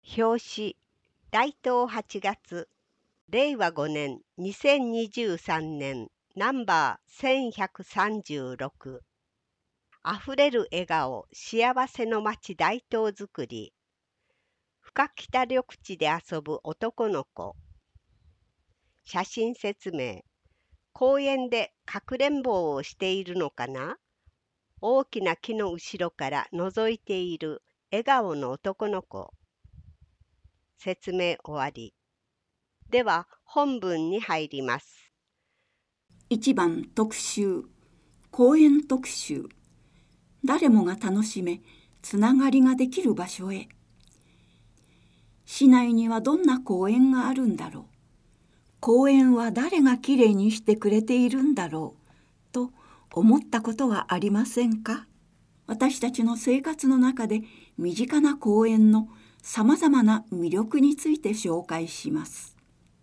表紙、大東8月、令和5年2023年ナンバー1136。あふれる笑顔、幸せの街大東づくり。深北緑地で遊ぶ男の子。写真説明。公園でかくれんぼをしているのかな？大きな木の後ろから覗いている笑顔の男の子。説明終わり。では本文に入ります。 1番特集、公園特集。誰もが楽しめ、つながりができる場所へ。市内にはどんな公園があるんだろう。公園は誰がきれいにしてくれているんだろうと思ったことはありませんか？私たちの生活の中で身近な公園のさまざまな魅力について紹介します。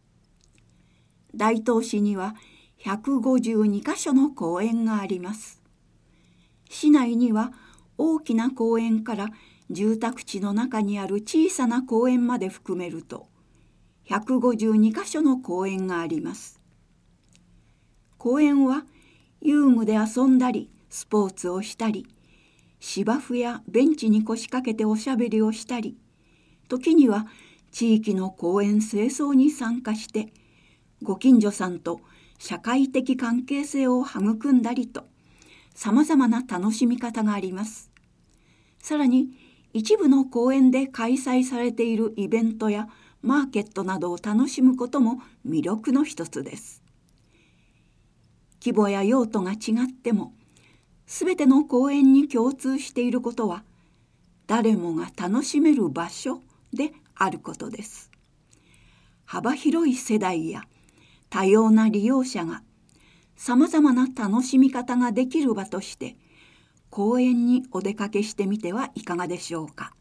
大東市には152カ所の公園があります。市内には大きな公園から住宅地の中にある小さな公園まで含めると152カ所の公園があります。公園は遊具で遊んだりスポーツをしたり、芝生やベンチに腰掛けておしゃべりをしたり、時には地域の公園清掃に参加してご近所さんと社会的関係性を育んだりと、さまざまな楽しみ方があります。さらに一部の公園で開催されているイベントやマーケットなどを楽しむことも魅力の一つです。規模や用途が違っても、すべての公園に共通していることは、誰もが楽しめる場所であることです。幅広い世代や多様な利用者がさまざまな楽しみ方ができる場として、公園にお出かけしてみてはいかがでしょうか。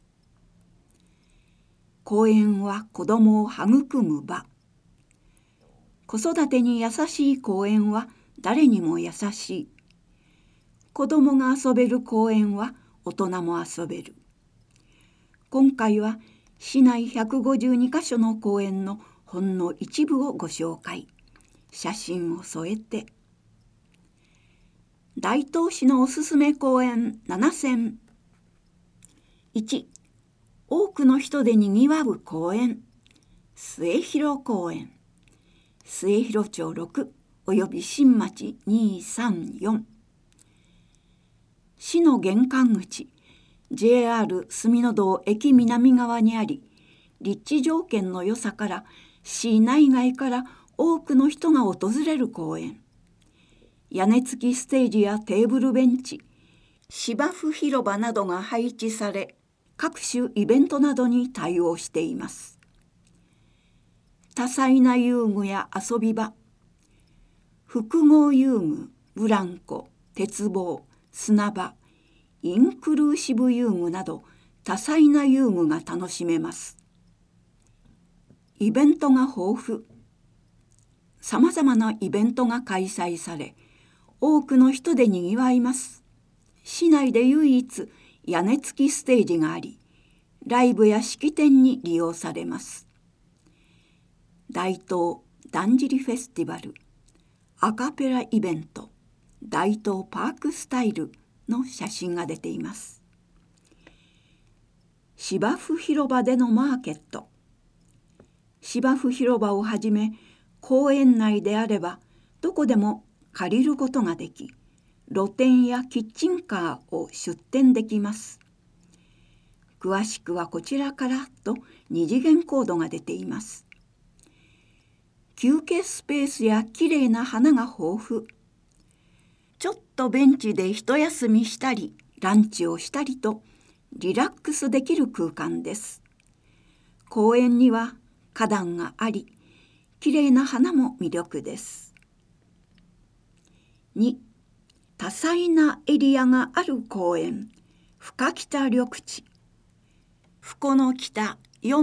公園は子どもを育む場。子育てに優しい公園は誰にも優しい。子どもが遊べる公園は大人も遊べる。今回は市内152カ所の公園のほんの一部をご紹介。写真を添えて。大東市のおすすめ公園7選。1、多くの人でにぎわう公園、末広公園。末広町6および新町234。市の玄関口、JR 住の堂駅南側にあり、立地条件の良さから市内外から多くの人が訪れる公園。屋根付きステージやテーブルベンチ、芝生広場などが配置され、各種イベントなどに対応しています。多彩な遊具や遊び場、複合遊具、ブランコ、鉄棒、砂場、インクルーシブ遊具など多彩な遊具が楽しめます。イベントが豊富。さまざまなイベントが開催され、多くの人でにぎわいます。市内で唯一屋根付きステージがあり、ライブや式典に利用されます。大東だんじりフェスティバル、アカペライベント、大東パークスタイルの写真が出ています。芝生広場でのマーケット。芝生広場をはじめ、公園内であればどこでも借りることができ、露店やキッチンカーを出店できます。詳しくはこちらからと二次元コードが出ています。休憩スペースやきれいな花が豊富。ちょっとベンチで一休みしたり、ランチをしたりとリラックスできる空間です。公園には花壇があり、きれいな花も魅力です。2、多彩なエリアがある公園、深北緑地。深の北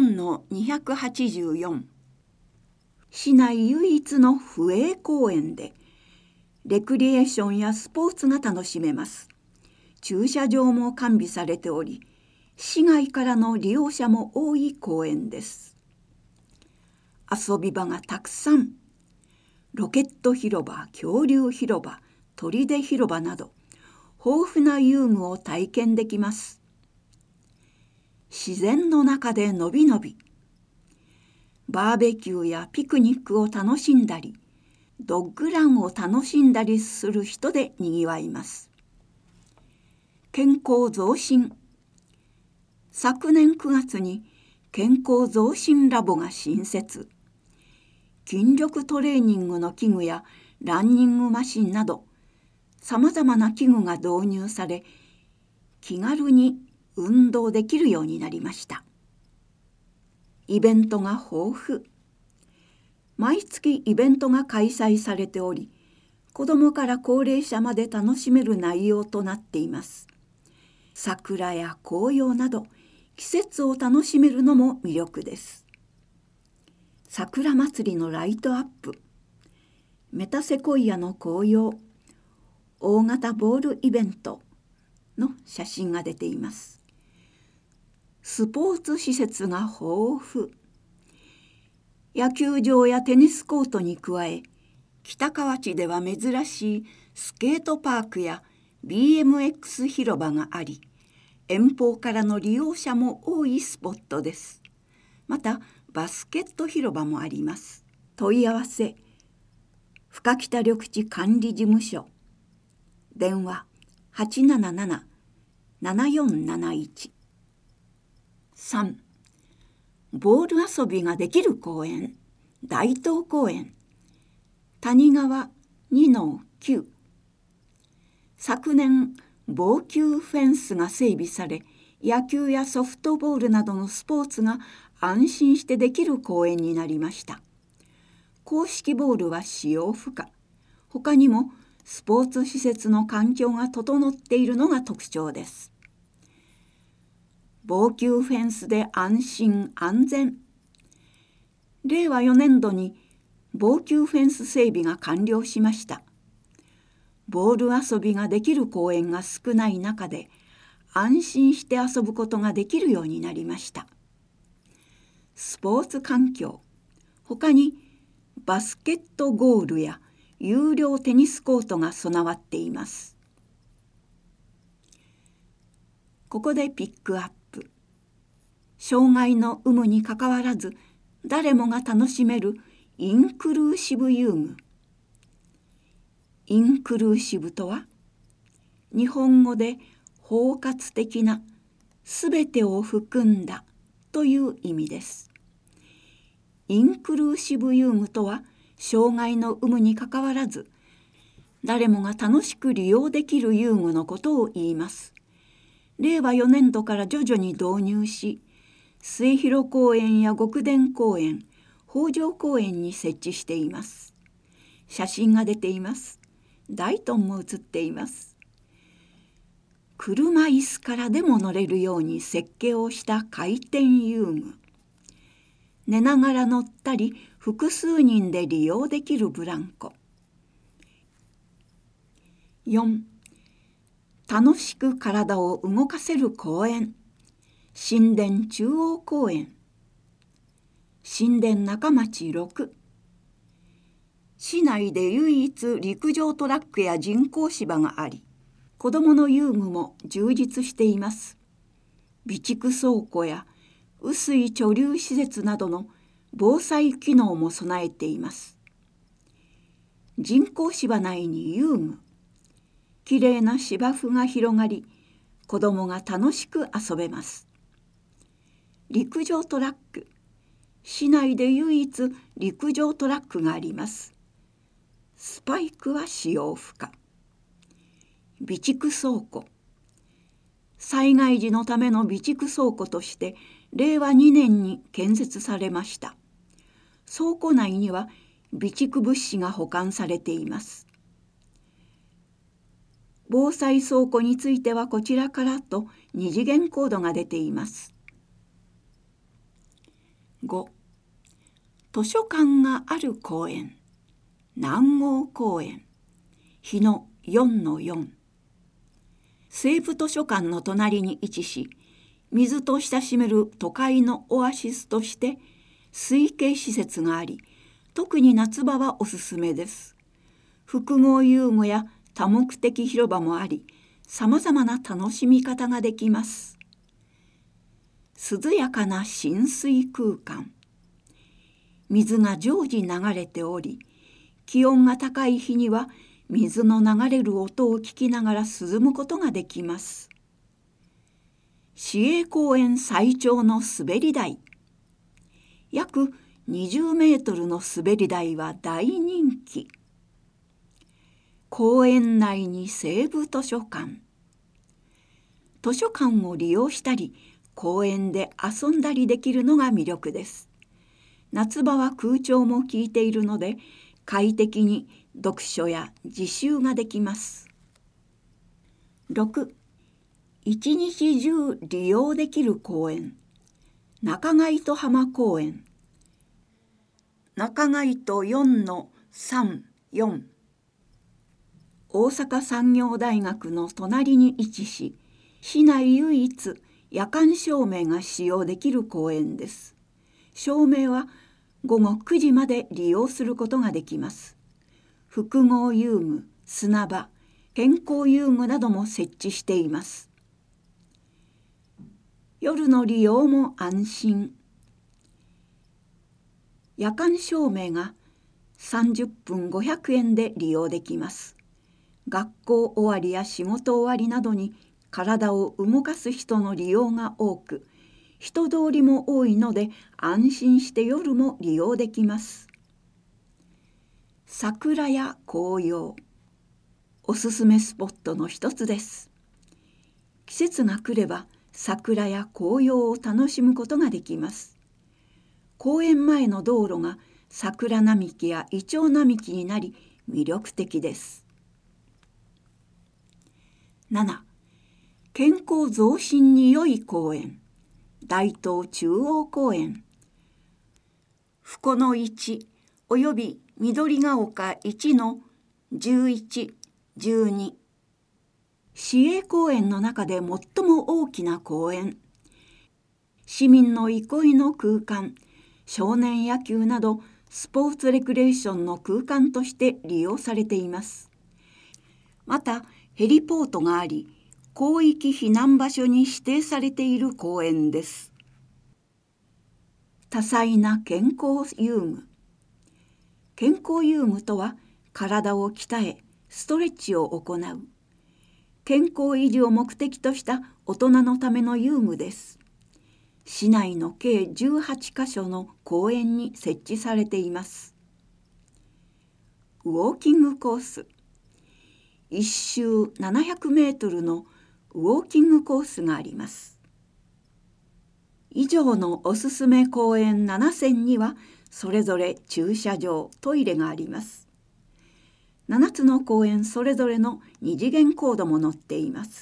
4-284。市内唯一の府営公園で、レクリエーションやスポーツが楽しめます。駐車場も完備されており、 市外からの利用者も多い公園です。遊び場がたくさん。ロケット広場、恐竜広場、砦広場など豊富な遊具を体験できます。自然の中でのびのび、バーベキューやピクニックを楽しんだり、ドッグランを楽しんだりする人でにぎわいます。健康増進。昨年9月に健康増進ラボが新設。筋力トレーニングの器具やランニングマシンなどさまざまな器具が導入され、気軽に運動できるようになりました。イベントが豊富。毎月イベントが開催されており、子どもから高齢者まで楽しめる内容となっています。桜や紅葉など季節を楽しめるのも魅力です。桜祭りのライトアップ、メタセコイアの紅葉、大型ボールイベントの写真が出ています。スポーツ施設が豊富。野球場やテニスコートに加え、北河内では珍しいスケートパークや BMX 広場があり、遠方からの利用者も多いスポットです。またバスケット広場もあります。問い合わせ、深北緑地管理事務所、電話 877-7471。 3. ボール遊びができる公園、大東公園、谷川 2-9。 昨年防球フェンスが整備され、野球やソフトボールなどのスポーツが安心してできる公園になりました。公式ボールは使用不可。他にもスポーツ施設の環境が整っているのが特徴です。防球フェンスで安心安全。令和4年度に防球フェンス整備が完了しました。ボール遊びができる公園が少ない中で、安心して遊ぶことができるようになりました。スポーツ環境、他にバスケットゴールや有料テニスコートが備わっています。ここでピックアップ。障害の有無にかかわらず誰もが楽しめるインクルーシブ遊具。インクルーシブとは、日本語で包括的な、すべてを含んだという意味です。インクルーシブ遊具とは、障害の有無にかかわらず誰もが楽しく利用できる遊具のことを言います。令和4年度から徐々に導入し、末広公園や極殿公園、北条公園に設置しています。写真が出ています。ダイトンも写っています。車椅子からでも乗れるように設計をした回転遊具。寝ながら乗ったり複数人で利用できるブランコ。4. 楽しく体を動かせる公園。新田中央公園。新田中町6。市内で唯一陸上トラックや人工芝があり、子どもの遊具も充実しています。備蓄倉庫や雨水貯留施設などの防災機能も備えています。人工芝内に遊具。きれいな芝生が広がり、子どもが楽しく遊べます。陸上トラック。市内で唯一陸上トラックがあります。スパイクは使用不可。備蓄倉庫。災害時のための備蓄倉庫として令和2年に建設されました。倉庫内には備蓄物資が保管されています。防災倉庫についてはこちらからと二次元コードが出ています。5. 図書館がある公園。南郷公園。日野 4-4。西部図書館の隣に位置し、 水と親しめる都会のオアシスとして水景施設があり、特に夏場はおすすめです。複合遊具や多目的広場もあり、さまざまな楽しみ方ができます。涼やかな浸水空間。水が常時流れており、気温が高い日には水の流れる音を聞きながら涼むことができます。市営公園最長の滑り台。約20メートルの滑り台は大人気。公園内に西部図書館。図書館を利用したり、公園で遊んだりできるのが魅力です。夏場は空調も効いているので、快適に読書や自習ができます。6. 一日中利用できる公園。中貝と浜公園。中貝と4-3-4。大阪産業大学の隣に位置し、市内唯一夜間照明が使用できる公園です。照明は午後9時まで利用することができます。複合遊具、砂場、健康遊具なども設置しています。夜の利用も安心。夜間照明が30分500円で利用できます。学校終わりや仕事終わりなどに体を動かす人の利用が多く、人通りも多いので安心して夜も利用できます。桜や紅葉。おすすめスポットの一つです。季節が来れば桜や紅葉を楽しむことができます。公園前の道路が桜並木やイチョウ並木になり魅力的です。7. 健康増進に良い公園。大東中央公園。深野1および緑が丘1-11-12。市営公園の中で最も大きな公園。市民の憩いの空間、少年野球などスポーツレクレーションの空間として利用されています。またヘリポートがあり、広域避難場所に指定されている公園です。多彩な健康遊具。健康遊具とは体を鍛えストレッチを行う健康維持を目的とした大人のための遊具です。市内の計18カ所の公園に設置されています。ウォーキングコース。1周700メートルのウォーキングコースがあります。以上のおすすめ公園7選にはそれぞれ駐車場、トイレがあります。7つの公園それぞれの2次元コードも載っています。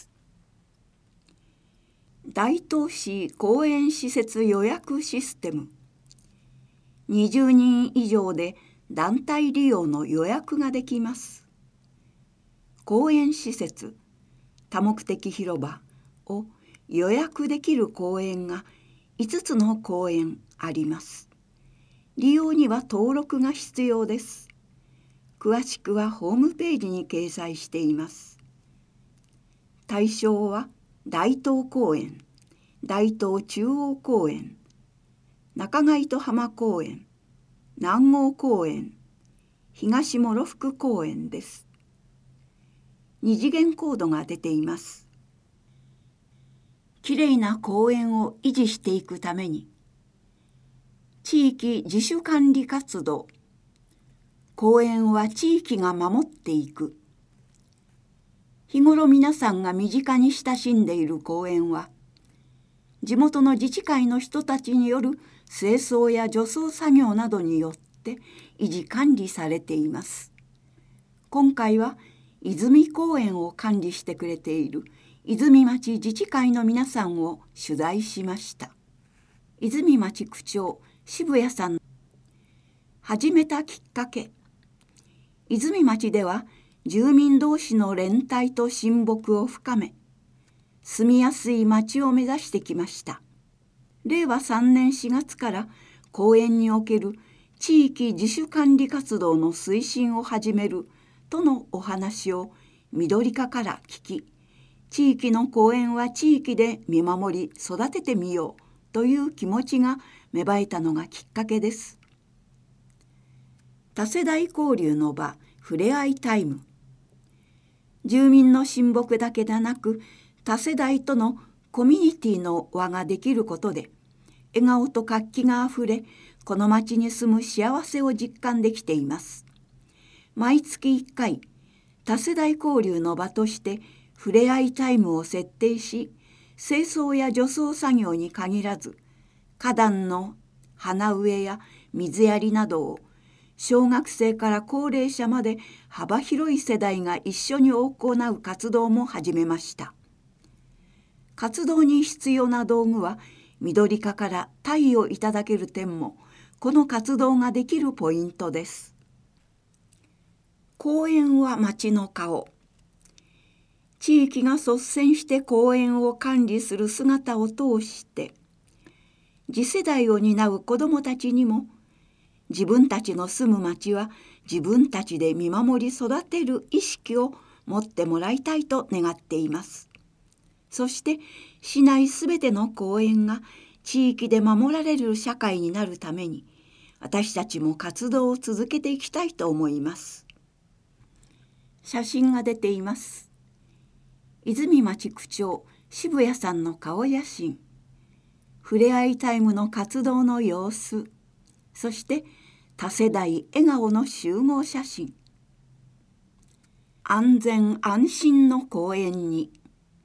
大東市公園施設予約システム。20人以上で団体利用の予約ができます。公園施設、多目的広場を予約できる公園が5つの公園あります。利用には登録が必要です。詳しくはホームページに掲載しています。対象は大東公園、大東中央公園、中貝と浜公園、南郷公園、東諸福公園です。2次元コードが出ています。きれいな公園を維持していくために、地域自主管理活動、公園は地域が守っていく。日頃皆さんが身近に親しんでいる公園は、地元の自治会の人たちによる清掃や除草作業などによって維持管理されています。今回は泉公園を管理してくれている泉町自治会の皆さんを取材しました。泉町区長渋谷さん。始めたきっかけ。泉町では住民同士の連帯と親睦を深め、 住みやすい町を目指してきました。令和3年4月から公園における地域自主管理活動の推進を始めるとのお話を緑課から聞き、地域の公園は地域で見守り育ててみようという気持ちが芽生えたのがきっかけです。多世代交流の場、ふれあいタイム。住民の親睦だけでなく、多世代とのコミュニティの輪ができることで、笑顔と活気があふれ、この町に住む幸せを実感できています。毎月1回、多世代交流の場としてふれあいタイムを設定し、清掃や除草作業に限らず、花壇の花植えや水やりなどを小学生から高齢者まで幅広い世代が一緒に行う活動も始めました。活動に必要な道具は緑課から貸与をいただける点も、この活動ができるポイントです。公園は町の顔。地域が率先して公園を管理する姿を通して、次世代を担う子どもたちにも、自分たちの住む町は自分たちで見守り育てる意識を持ってもらいたいと願っています。そして市内すべての公園が地域で守られる社会になるために、私たちも活動を続けていきたいと思います。写真が出ています。泉町区長渋谷さんの顔写真、ふれあいタイムの活動の様子、そして多世代笑顔の集合写真。安全安心の公園に。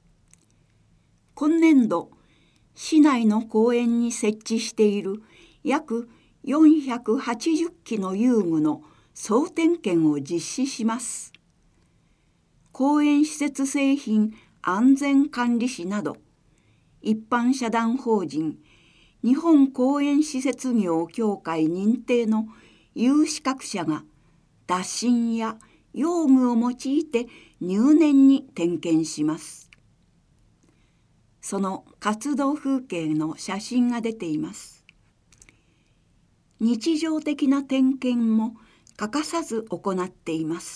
今年度、市内の公園に設置している約480基の遊具の総点検を実施します。公園施設製品安全管理士など、一般社団法人日本公園施設業協会認定の有資格者が打診や用具を用いて入念に点検します。その活動風景の写真が出ています。日常的な点検も欠かさず行っています。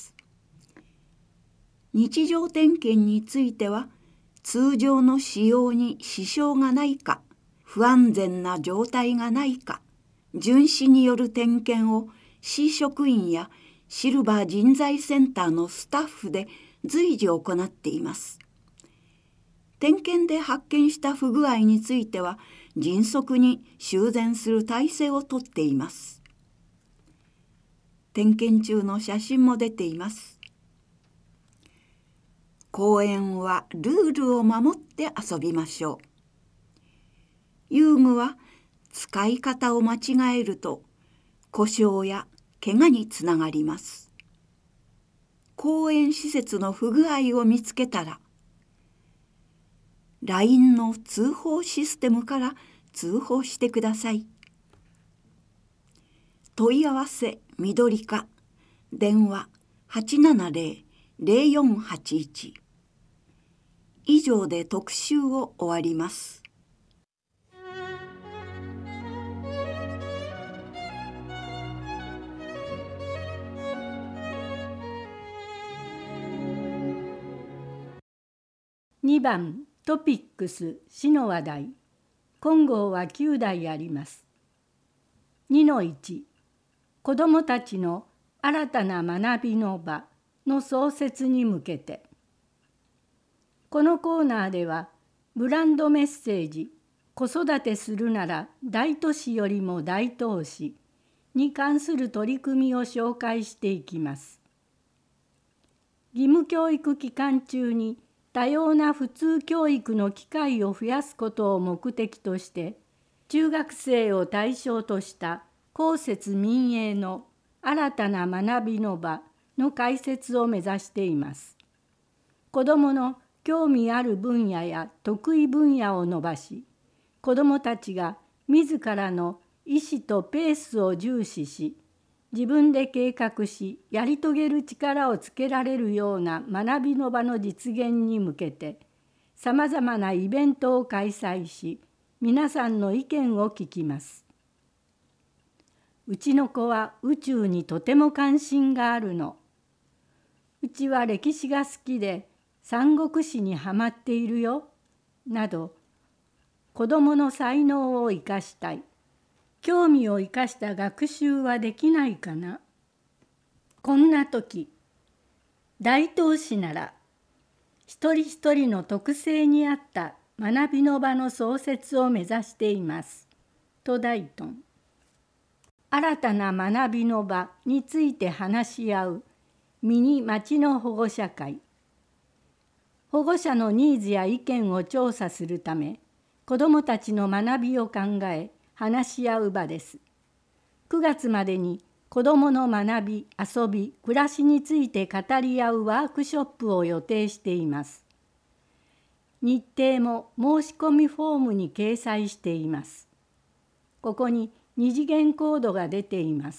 日常点検については、通常の使用に支障がないか、不安全な状態がないか、巡視による点検を市職員やシルバー人材センターのスタッフで随時行っています。点検で発見した不具合については、迅速に修繕する体制をとっています。点検中の写真も出ています。公園はルールを守って遊びましょう。遊具は使い方を間違えると故障や怪我につながります。公園施設の不具合を見つけたら、LINE の通報システムから通報してください。問い合わせ緑課、電話870-0481。以上で特集を終わります。 2番トピックス市の話題。今号は9題あります。2-1、子どもたちの新たな学びの場の創設に向けて。このコーナーでは、ブランドメッセージ、子育てするなら大都市よりも大投資に関する取り組みを紹介していきます。義務教育期間中に多様な普通教育の機会を増やすことを目的として、中学生を対象とした公設民営の新たな学びの場の開設を目指しています。子どもの興味ある分野や得意分野を伸ばし、子どもたちが自らの意思とペースを重視し、自分で計画しやり遂げる力をつけられるような学びの場の実現に向けて、 さまざまなイベントを開催し、皆さんの意見を聞きます。うちの子は宇宙にとても関心があるの。うちは歴史が好きで三国志にはまっているよ。など、子どもの才能を生かしたい。興味を生かした学習はできないかな。こんな時、大東市なら一人一人の特性に合った学びの場の創設を目指しています。と大東。新たな学びの場について話し合うミニ町の保護者会。保護者のニーズや意見を調査するため、子どもたちの学びを考え、話し合う場です。9月までに子どもの学び、遊び、暮らしについて語り合うワークショップを予定しています。日程も申し込みフォームに掲載しています。ここに二次元コードが出ています。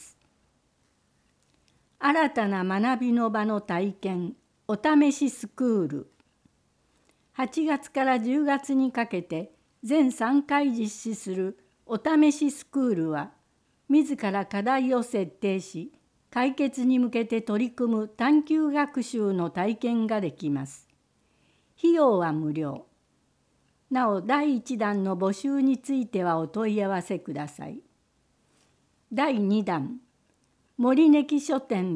新たな学びの場の体験、お試しスクール。8月から10月にかけて全3回実施するお試しスクールは、自ら課題を設定し、解決に向けて取り組む探究学習の体験ができます。費用は無料。なお、第1弾の募集についてはお問い合わせください。第2弾、森根木書店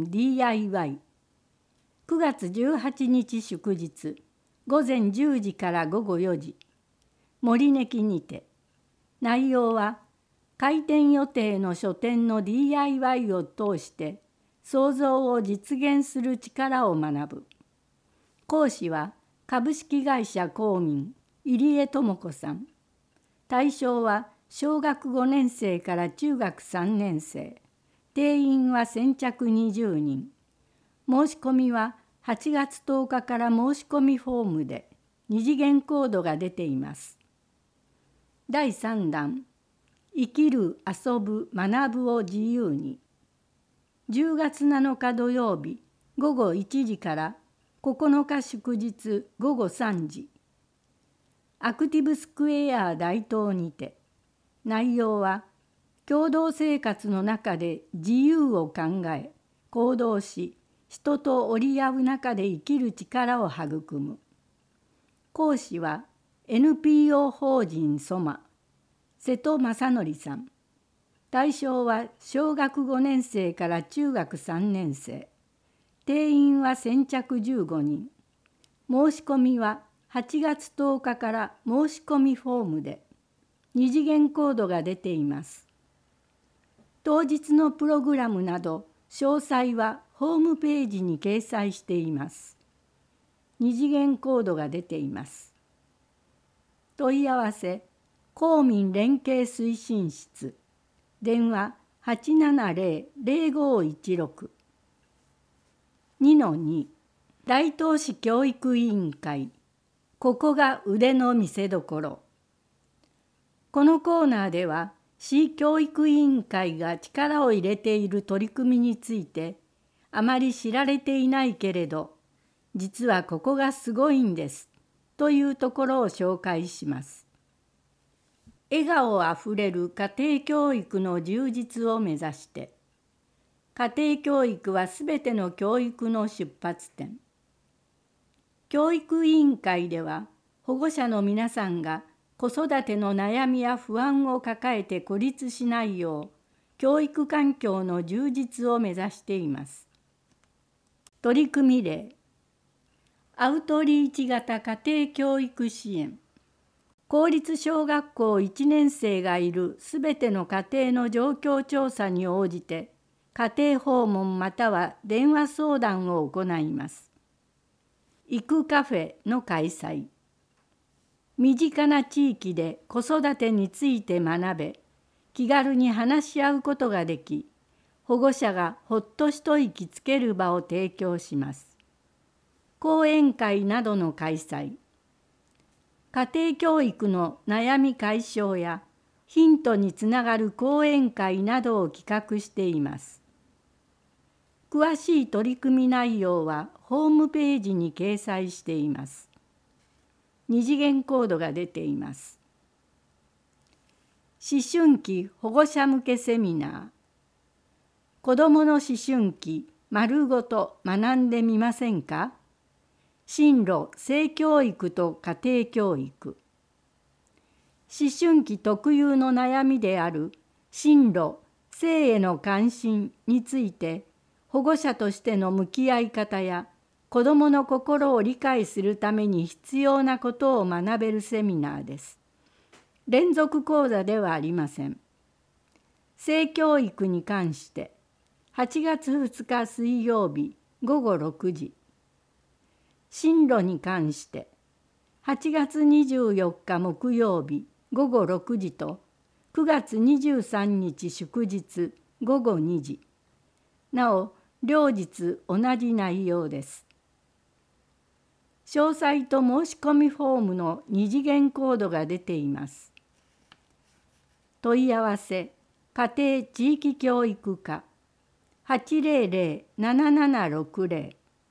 DIY。9月18日祝日、午前10時から午後4時、森根木にて。内容は、開店予定の書店の DIY を通して創造を実現する力を学ぶ。講師は株式会社公民入江智子さん。対象は小学5年生から中学3年生。定員は先着20人。申し込みは8月10日から申し込みフォームで二次元コードが出ています。第3弾。生きる、遊ぶ、学ぶを自由に。10月7日土曜日午後1時から9日祝日午後3時。アクティブスクエア大東にて。内容は、共同生活の中で自由を考え、行動し、人と折り合う中で生きる力を育む。講師は NPO 法人ソマ。瀬戸正則さん。対象は小学5年生から中学3年生。定員は先着15人。申し込みは8月10日から申し込みフォームで二次元コードが出ています。当日のプログラムなど詳細はホームページに掲載しています。二次元コードが出ています。問い合わせ公民連携推進室。電話 870-0516。2-2 大東市教育委員会。ここが腕の見せ所。このコーナーでは市教育委員会が力を入れている取り組みについてあまり知られていないけれど、実はここがすごいんですというところを紹介します。笑顔あふれる家庭教育の充実を目指して。家庭教育はすべての教育の出発点。教育委員会では保護者の皆さんが子育ての悩みや不安を抱えて孤立しないよう教育環境の充実を目指しています。取り組み例。アウトリーチ型家庭教育支援。公立小学校1年生がいるすべての家庭の状況調査に応じて家庭訪問または電話相談を行います。行くカフェの開催。身近な地域で子育てについて学べ、気軽に話し合うことができ、保護者がほっと一息つける場を提供します。講演会などの開催。家庭教育の悩み解消やヒントにつながる講演会などを企画しています。詳しい取り組み内容はホームページに掲載しています。 二次元コードが出ています。思春期保護者向けセミナー。子どもの思春期丸ごと学んでみませんか？進路性教育と家庭教育。思春期特有の悩みである進路性への関心について、保護者としての向き合い方や子どもの心を理解するために必要なことを学べるセミナーです。連続講座ではありません。性教育に関して8月2日水曜日午後6時。進路に関して8月24日木曜日午後6時と9月23日祝日午後2時。なお、両日同じ内容です。詳細と申し込みフォームの二次元コードが出ています。問い合わせ家庭地域教育課 800-7760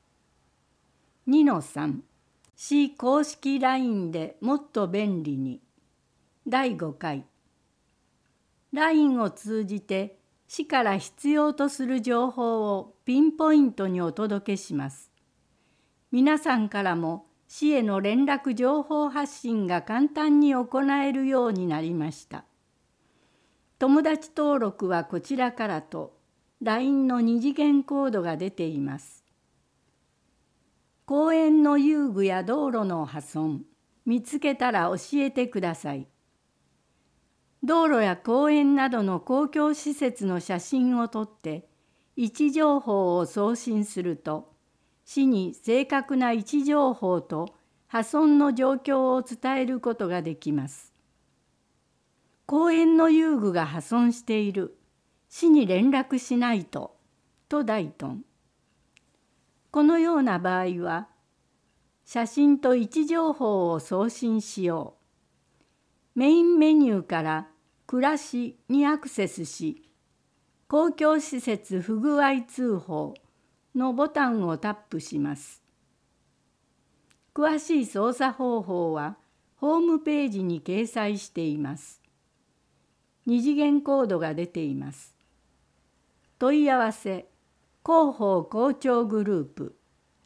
2-3 市公式 LINE でもっと便利に第5回 LINE を通じて市から必要とする情報をピンポイントにお届けします。皆さんからも市への連絡情報発信が簡単に行えるようになりました。友達登録はこちらからと LINE の二次元コードが出ています。公園の遊具や道路の破損、見つけたら教えてください。道路や公園などの公共施設の写真を撮って位置情報を送信すると、市に正確な位置情報と破損の状況を伝えることができます。公園の遊具が破損している、市に連絡しないと、と大頓。このような場合は、写真と位置情報を送信しよう。メインメニューから暮らしにアクセスし、公共施設不具合通報のボタンをタップします。詳しい操作方法はホームページに掲載しています。二次元コードが出ています。問い合わせ広報校長グループ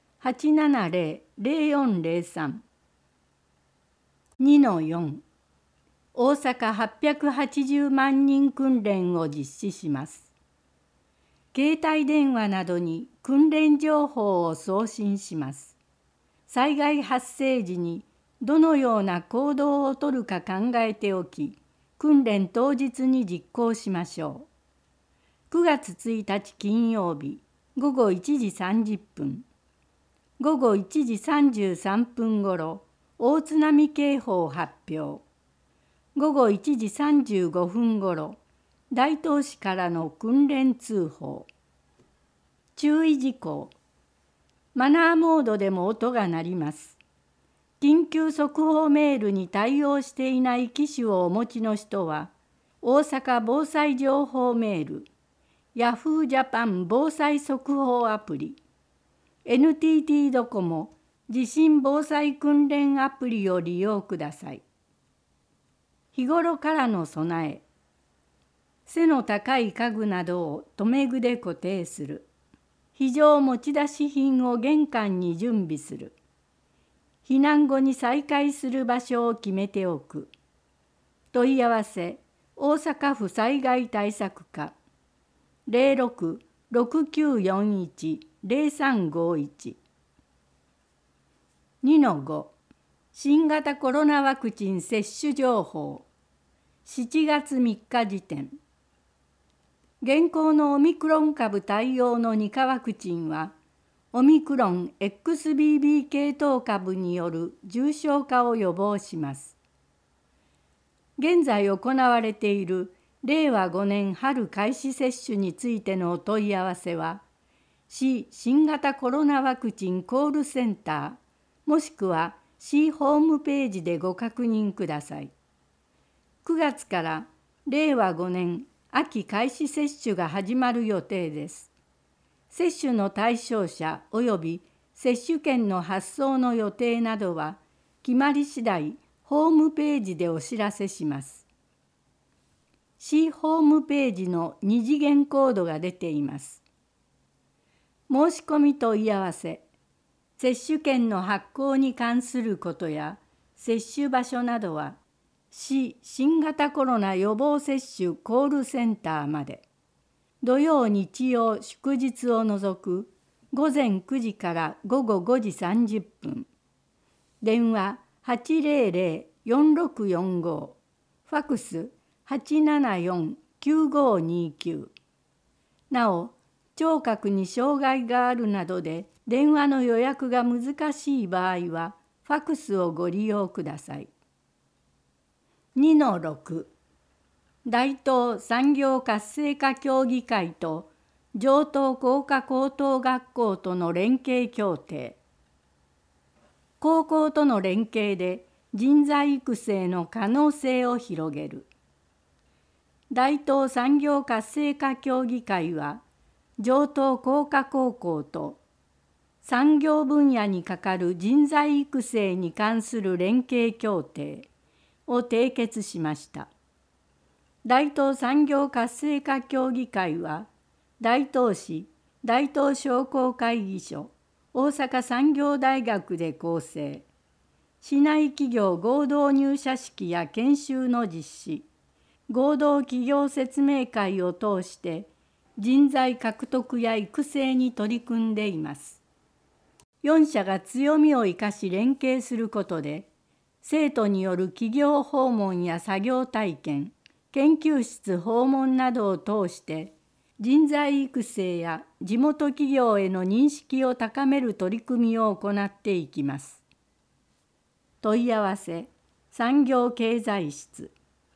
870-0403 2-4 大阪880万人訓練を実施します。携帯電話などに訓練情報を送信します。災害発生時にどのような行動をとるか考えておき、訓練当日に実行しましょう。9月1日金曜日午後1時30分、午後1時33分ごろ、大津波警報発表。午後1時35分ごろ、大東市からの訓練通報。注意事項。マナーモードでも音が鳴ります。緊急速報メールに対応していない機種をお持ちの人は、大阪防災情報メール、Yahoo! ジャパン防災速報アプリ、NTT ドコモ地震防災訓練アプリを利用ください。日頃からの備え、背の高い家具などを留め具で固定する。非常持ち出し品を玄関に準備する。避難後に再開する場所を決めておく。問い合わせ、大阪府災害対策課 06-6941-0351 2-5 新型コロナワクチン接種情報7月3日時点。現行のオミクロン株対応の2価ワクチンは、オミクロン XBB 系統株による重症化を予防します。現在行われている令和5年春開始接種についてのお問い合わせは、市新型コロナワクチンコールセンターもしくは市ホームページでご確認ください。9月から令和5年秋開始接種が始まる予定です。接種の対象者及び接種券の発送の予定などは決まり次第ホームページでお知らせします。市ホームページの2次元コードが出ています。申し込み問い合わせ、接種券の発行に関することや接種場所などは市新型コロナ予防接種コールセンターまで。土曜日曜祝日を除く午前9時から午後5時30分。電話800-4645、ファクス874-9529。なお、聴覚に障害があるなどで電話の予約が難しい場合はファクスをご利用ください。2-6、大東産業活性化協議会と城東工科高等学校との連携協定。高校との連携で人材育成の可能性を広げる。大東産業活性化協議会は城東工科高校と産業分野にかかる人材育成に関する連携協定を締結しました。大東産業活性化協議会は大東市大東商工会議所大阪産業大学で構成。市内企業合同入社式や研修の実施、合同企業説明会を通して人材獲得や育成に取り組んでいます。4社が強みを生かし連携することで、生徒による企業訪問や作業体験、研究室訪問などを通して人材育成や地元企業への認識を高める取り組みを行っていきます。問い合わせ産業経済室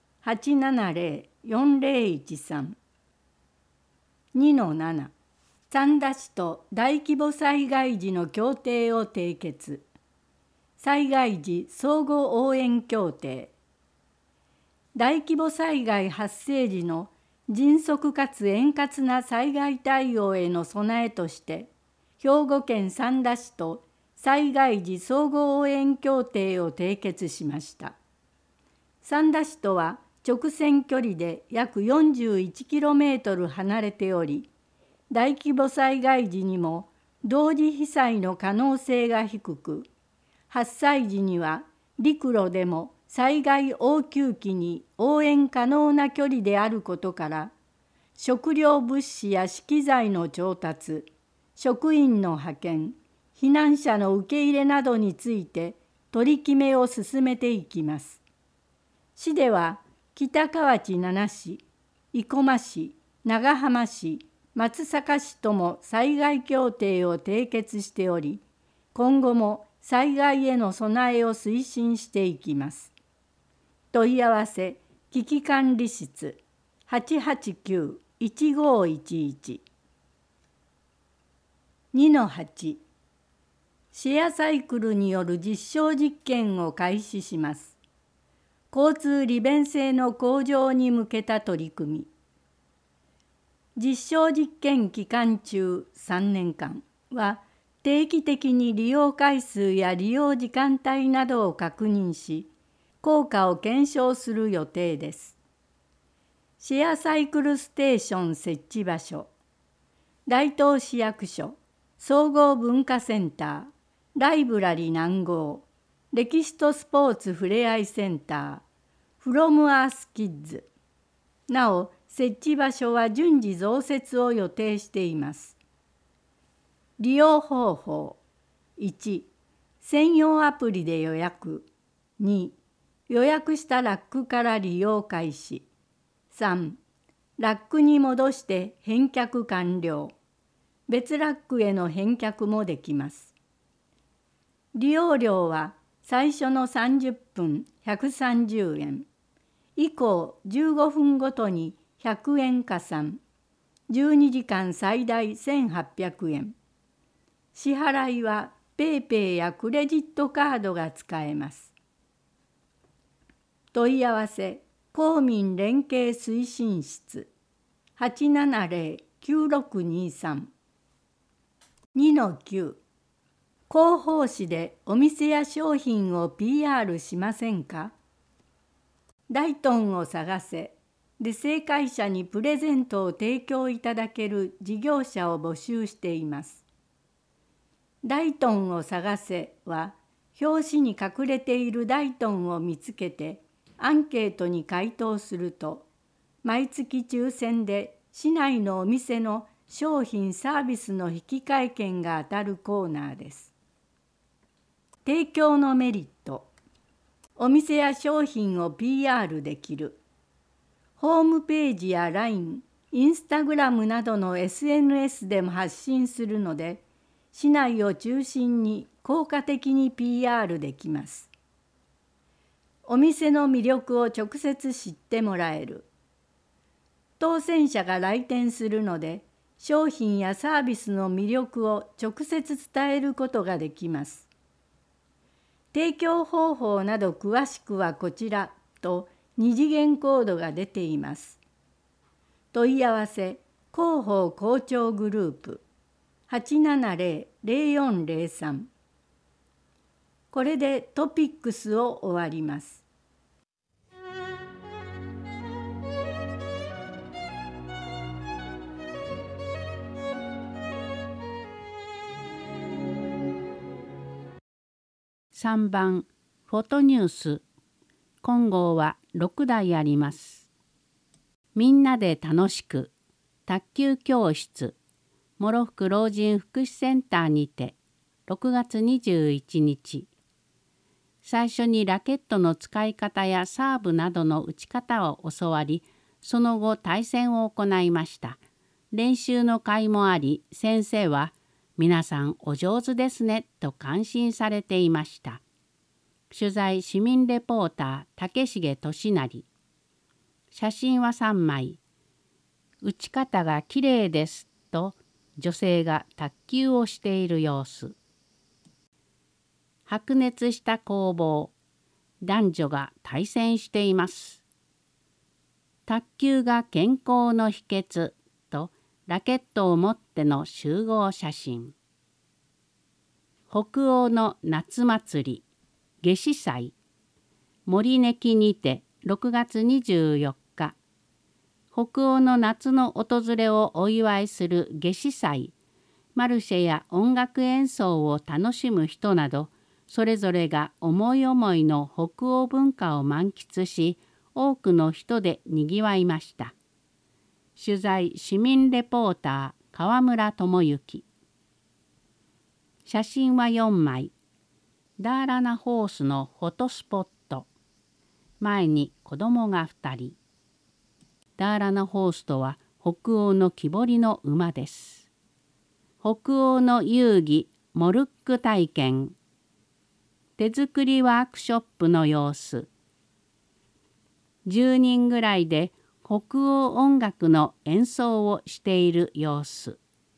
870-4013。2-7、三田市と大規模災害時の協定を締結。災害時相互応援協定。大規模災害発生時の迅速かつ円滑な災害対応への備えとして、兵庫県三田市と災害時相互応援協定を締結しました。三田市とは直線距離で約 41km 離れており、大規模災害時にも同時被災の可能性が低く、発災時には陸路でも災害応急期に応援可能な距離であることから、食料物資や資機材の調達、職員の派遣、避難者の受け入れなどについて取り決めを進めていきます。市では北河内7市、生駒市、長浜市、松阪市とも災害協定を締結しており、今後も災害への備えを推進していきます。問い合わせ危機管理室889-1511。2-8、シェアサイクルによる実証実験を開始します。交通利便性の向上に向けた取り組み。実証実験期間中3年間は定期的に利用回数や利用時間帯などを確認し、効果を検証する予定です。シェアサイクルステーション設置場所、大東市役所、総合文化センター、ライブラリ南郷、歴史とスポーツふれあいセンター、フロムアースキッズ。なお、設置場所は順次増設を予定しています。利用方法。1、専用アプリで予約。2、予約したラックから利用開始。3、ラックに戻して返却完了。別ラックへの返却もできます。利用料は最初の30分130円。以降15分ごとに100円加算。12時間最大1800円。支払いはペイペイやクレジットカードが使えます。問い合わせ公民連携推進室870-9623。2-9、 広報誌でお店や商品を PR しませんか？大東を探せで正解者にプレゼントを提供いただける事業者を募集しています。大東を探せは、表紙に隠れている大東を見つけてアンケートに回答すると、毎月抽選で市内のお店の商品サービスの引換券が当たるコーナーです。提供のメリット。お店や商品を PR できる。ホームページや LINE、インスタグラムなどの SNS でも発信するので、市内を中心に効果的に PR できます。お店の魅力を直接知ってもらえる。当選者が来店するので、商品やサービスの魅力を直接伝えることができます。提供方法など詳しくはこちらと2次元コードが出ています。問い合わせ広報校長グループ 870-0403。これでトピックスを終わります。 3番フォトニュース。今号は6題あります。みんなで楽しく卓球教室諸福老人福祉センターにて6月21日。最初にラケットの使い方やサーブなどの打ち方を教わり、その後対戦を行いました。練習の会もあり、先生は皆さんお上手ですねと感心されていました。取材市民レポーター竹重俊成。写真は3枚。打ち方がきれいですと女性が卓球をしている様子。白熱した攻防。男女が対戦しています。卓球が健康の秘訣とラケットを持っての集合写真。北欧の夏祭り夏至祭森根木にて6月24日。北欧の夏の訪れをお祝いする夏至祭。マルシェや音楽演奏を楽しむ人など、それぞれが思い思いの北欧文化を満喫し、多くの人でにぎわいました。取材市民レポーター川村智之。写真は4枚。ダーラナホースのフォトスポット。前に子供が2人。ダーラナホースとは北欧の木彫りの馬です。北欧の遊戯モルック体験。手作りワークショップの様子。10人ぐらいで北欧音楽の演奏をしている様子。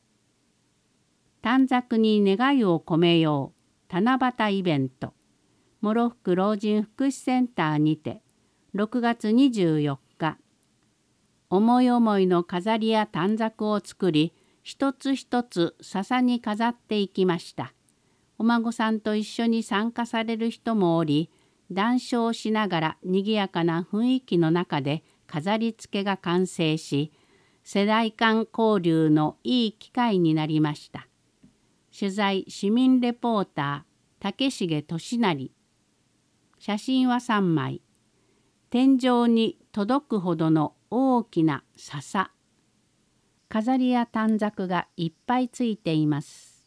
短冊に願いを込めよう七夕イベント。諸福老人福祉センターにて6月24日。思い思いの飾りや短冊を作り、一つ一つ笹に飾っていきました。お孫さんと一緒に参加される人もおり、談笑しながらにぎやかな雰囲気の中で飾り付けが完成し、世代間交流のいい機会になりました。取材市民レポーター竹重俊成。写真は3枚。天井に届くほどの大きな笹。飾りや短冊がいっぱいついています。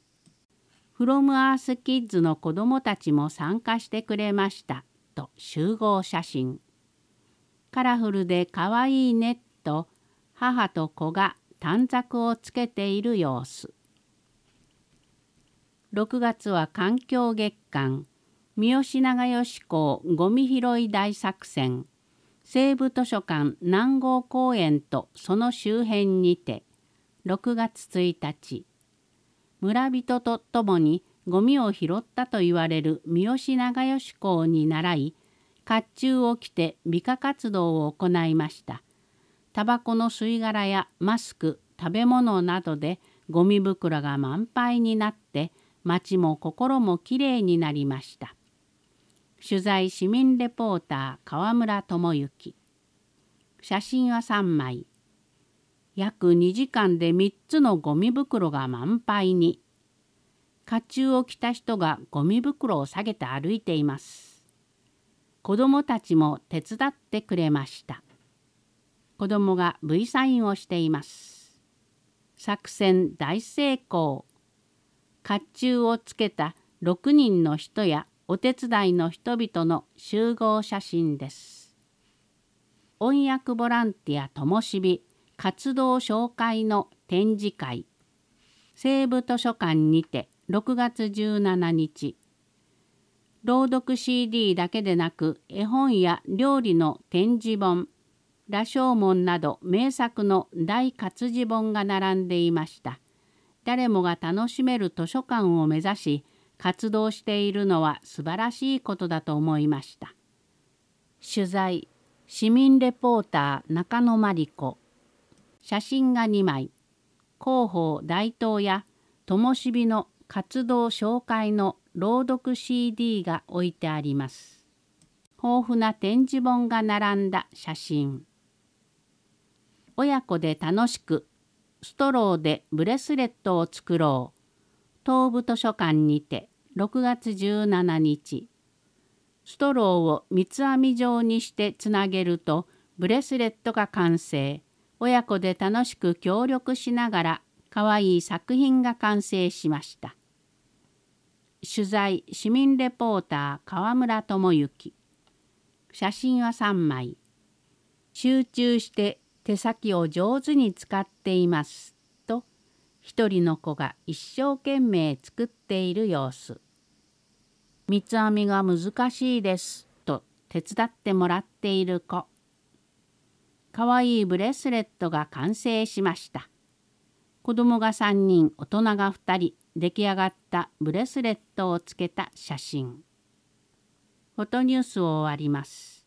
フロムアースキッズの子どもたちも参加してくれましたと集合写真。カラフルでかわいいねと母と子が短冊をつけている様子。6月は環境月間、三好長吉港ごみ拾い大作戦、西部図書館南郷公園とその周辺にて、6月1日、村人とともにゴミを拾ったと言われる三好長吉港に倣い、甲冑を着て美化活動を行いました。タバコの吸い殻やマスク、食べ物などでゴミ袋が満杯になって、 町も心もきれいになりました。取材市民レポーター川村智之。写真は3枚。約2時間で3つのゴミ袋が満杯に。甲冑を着た人がゴミ袋を下げて歩いています。子どもたちも手伝ってくれました。子どもが V サインをしています。作戦大成功。甲冑をつけた6人の人やお手伝いの人々の集合写真です。音訳ボランティアともしび活動紹介の展示会。西部図書館にて6月17日。朗読 CD だけでなく絵本や料理の展示本、羅生門など名作の大活字本が並んでいました。誰もが楽しめる図書館を目指し活動しているのは素晴らしいことだと思いました。取材市民レポーター中野真理子。写真が2枚。広報大東や灯火の活動紹介の朗読 CD が置いてあります。豊富な展示本が並んだ写真。親子で楽しくストローでブレスレットを作ろう。東部図書館にて6月17日。ストローを三つ編み状にしてつなげるとブレスレットが完成。親子で楽しく協力しながらかわいい作品が完成しました。取材市民レポーター川村智之。写真は3枚。集中して手先を上手に使っていますと一人の子が一生懸命作っている様子。三つ編みが難しいですと手伝ってもらっている子。かわいいブレスレットが完成しました。子供が3人、大人が2人、出来上がったブレスレットをつけた写真。フォトニュースを終わります。